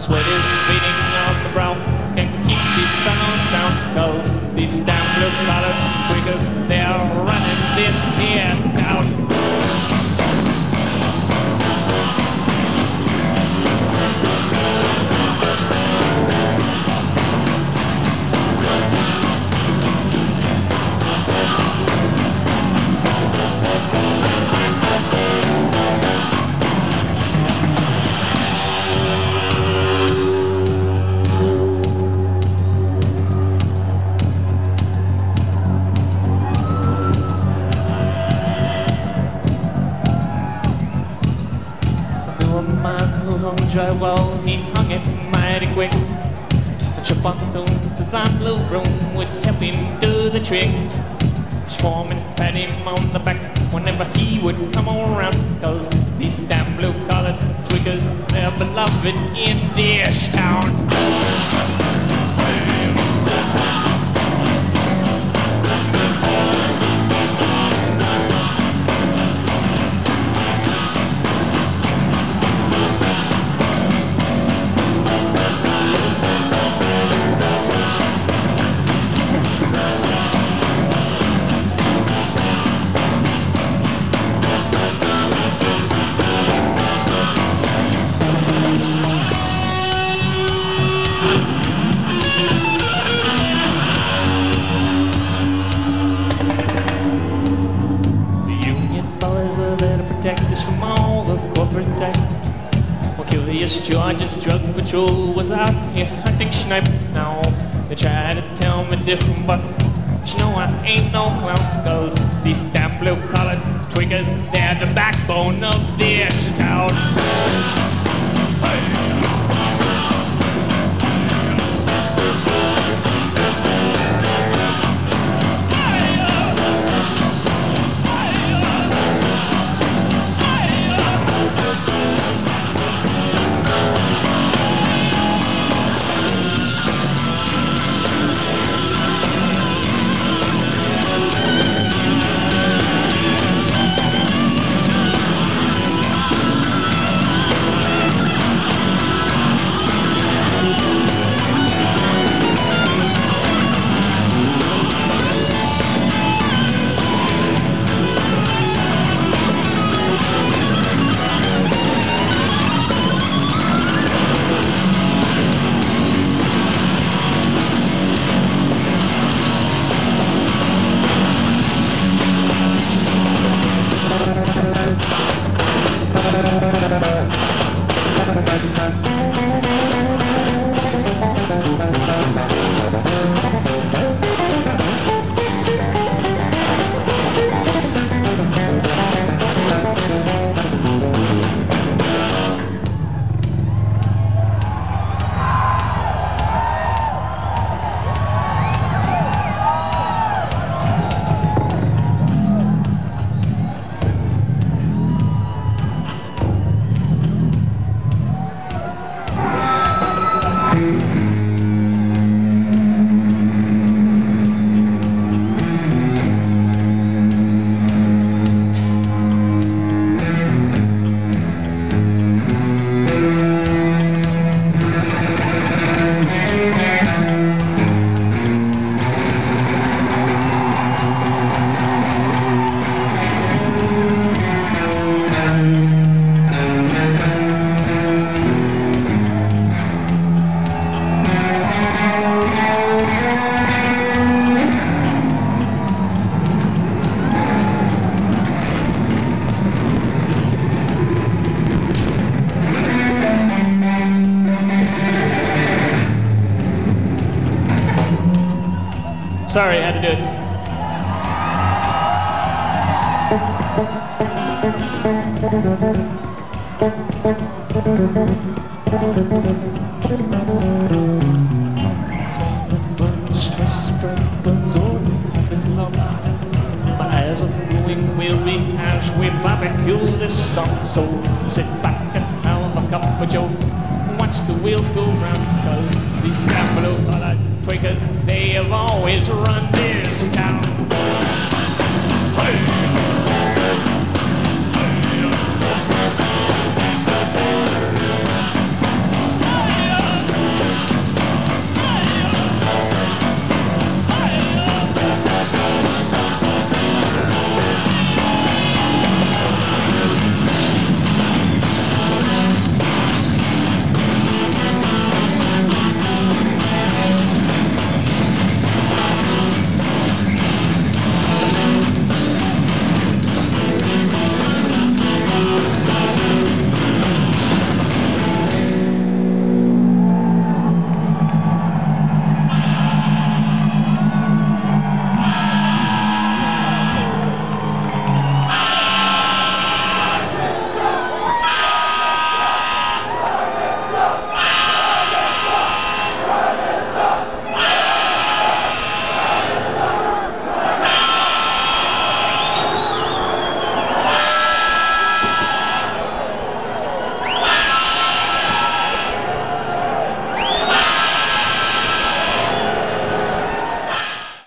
Sweat is beating on the brow, can't keep these fellows down, 'cause these damn blue-collar tweakers, they're running this here town. Drywall, he hung it mighty quick. The chip on to that blue room would help him do the trick. Foreman pat him on the back whenever he would come around, 'cause these damn blue-collared tweakers, they're beloved in this town. Protect us from all the corporate debt. Well, Curious George's drug patrol was out here hunting snipe. Now they try to tell me different, but you know I ain't no clown, 'cause these damn blue-collared tweakers, they're the backbone of this town. Hey. Sorry, I had to do it. Flame that burns twice as bright, burns only half as long. My eyes are growing weary as we barbecue this song. So sit back and have a cup of joe, watch the wheels go round, 'cause these damn blue-collared tweakers, they have always run this town. Hey!